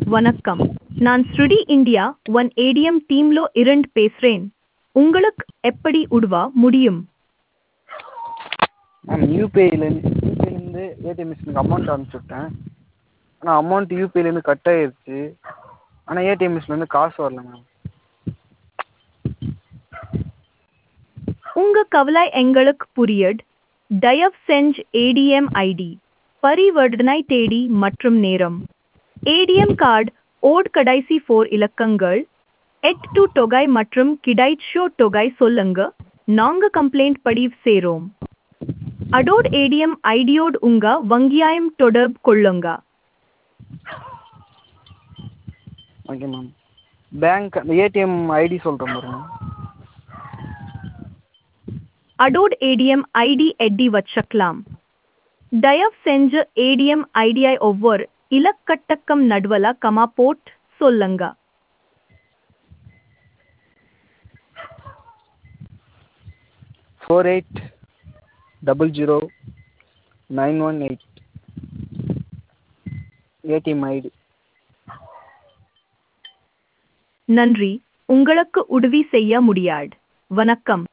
வணக்கம். நான் ஸ்ருடி India one ATM டீம்லோ இரண்டு பேசுறேன். உங்களுக்கு எப்படி உதவ முடியும்? மேம் யூபிஐலேருந்து ஏடிஎம் மிஷினுக்கு அமௌண்ட் அனுப்பிச்சுட்டேன். ஆனால் அமௌண்ட் யூபிஐலேருந்து கட் ஆகிருச்சு. ஆனால் ஏடிஎம் மிஷின்லேருந்து காசு வரல மேம். உங்க கவலை எங்களுக்கு புரியுது. தயவு செஞ்சு ஏடிஎம் ஐடி, பரிவர்த்தனை தேதி மற்றும் நேரம், ஏடிஎம் கார்டு ஓட் கடைசி 4 இலக்கங்கள், 8 தொகை மற்றும் கிடைச்சோ தொகை சொல்லுங்க. நாங்க கம்ப்ளைண்ட் பதிவு செய்றோம். அதோட ஏடிஎம் ஐடியோடு உங்க வங்கியாயம் தொடர்பு கொள்ளுங்க. Okay ma'am. பேங்க் அந்த ஏடிஎம் ஐடி சொல்கிறேன் பாருங்க. அதோட ஏடிஎம் ஐடி எட்டி வச்சுக்கலாம். தயவு செஞ்சு ஏடிஎம் ஐடியை ஒவ்வொரு இலக்கட்டக்கம் நடுவல கமா போட்டு சொல்லுங்க. 48009118 ஏடிஎம் ஐடி. நன்றி, உங்களுக்கு உதவி செய்ய முடியாது. வணக்கம்.